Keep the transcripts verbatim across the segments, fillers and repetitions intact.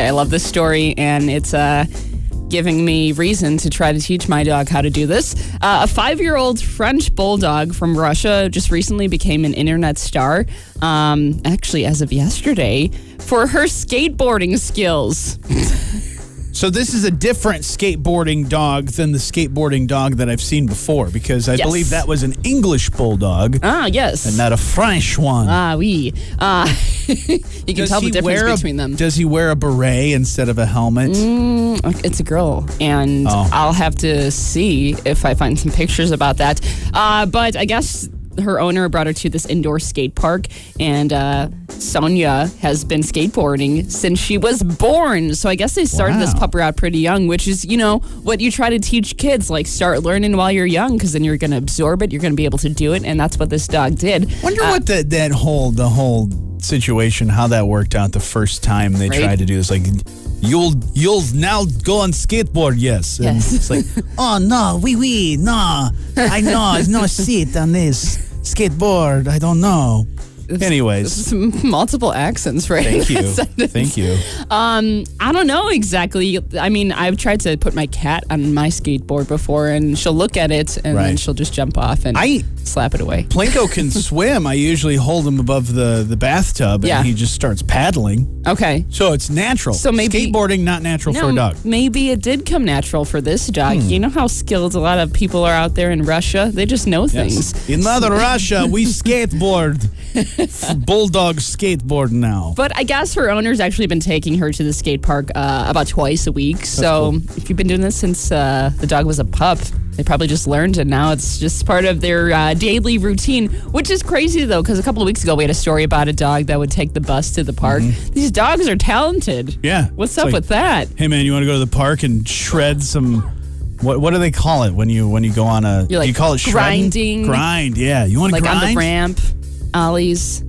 Okay, I love this story, and it's uh, giving me reason to try to teach my dog how to do this. Uh, a five-year-old French bulldog from Russia just recently became an internet star, um, actually as of yesterday, for her skateboarding skills. So this is a different skateboarding dog than the skateboarding dog that I've seen before, because I Yes. believe that was an English bulldog Ah, yes. and not a French one. Ah, oui. Uh, you can Does tell the he difference wear a- between them. Does he wear a beret instead of a helmet? Mm, it's a girl, and Oh. I'll have to see if I find some pictures about that. Uh, but I guess her owner brought her to this indoor skate park, and uh, Sonia has been skateboarding since she was born. So I guess they started this Wow. pupper out pretty young, which is, you know, what you try to teach kids, like start learning while you're young, because then you're going to absorb it, you're going to be able to do it, and that's what this dog did. Wonder Uh, what that that whole the whole situation, how that worked out the first time they Right? tried to do this. Like, you'll you'll now go on skateboard, yes. And Yes. it's like, oh no, wee wee, no, I know, it's no seat on this skateboard. I don't know. Anyways, Some multiple accents, right? thank you, That's- thank you. Um, I don't know exactly. I mean, I've tried to put my cat on my skateboard before, and she'll look at it, and then Right. she'll just jump off and I- slap it away. Plinko can swim. I usually hold him above the the bathtub, and Yeah. he just starts paddling. Okay. So it's natural. So maybe- skateboarding not natural for a dog. maybe it did come natural for this dog. Hmm. You know how skilled a lot of people are out there in Russia? They just know things. Yes. In Mother Russia, we skateboard. Bulldog skateboard now. But I guess her owner's actually been taking her to the skate park uh, about twice a week. So if you've been doing this since uh, the dog was a pup, they probably just learned, and now it's just part of their uh, daily routine, which is crazy, though, because a couple of weeks ago we had a story about a dog that would take the bus to the park. These dogs are talented. Mm-hmm. Yeah. What's It's up like, with that? Hey man, you want to go to the park and shred some? What what do they call it when you when you go on a? You're like do you call it shredding? grinding. Grind. Yeah. You want to Like grind? on the ramp, ollies,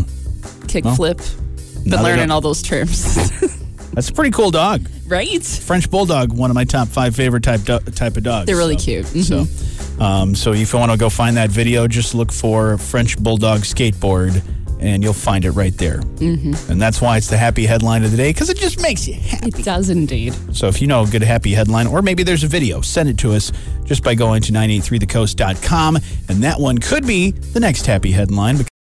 kick flip. Been now they learning don't- all those terms. That's a pretty cool dog. Right? French bulldog, one of my top five favorite type do- type of dogs. They're really so, cute. Mhm. So, um, so if you want to go find that video, just look for French bulldog skateboard, and you'll find it right there. Mm-hmm. And that's why it's the happy headline of the day, because it just makes you happy. It does indeed. So if you know a good happy headline, or maybe there's a video, send it to us just by going to nine eight three the coast dot com, and that one could be the next happy headline.